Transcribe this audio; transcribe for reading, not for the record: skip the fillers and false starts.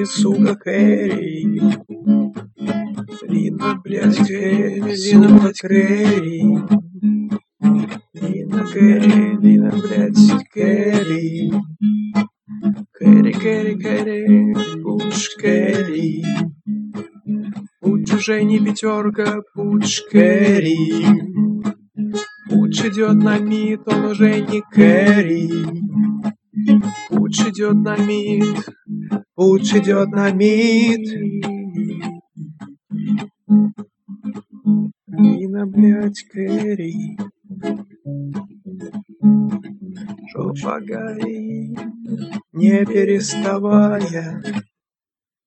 сука, Кэрри. Лина, блядь, Кэрри, Лина, блядь, Кэрри. Лина, Кэрри, Лина, блядь, Кэрри. Кэрри, Кэрри, Кэрри, пуч, Кэрри. Пуч уже не пятерка, пуч, Кэрри. Пуч идет на мид, он уже не Кэрри. Пуч идет на мид, пуч идет на мид. Лина, блядь, Кэрри. Жопа горит, не переставая.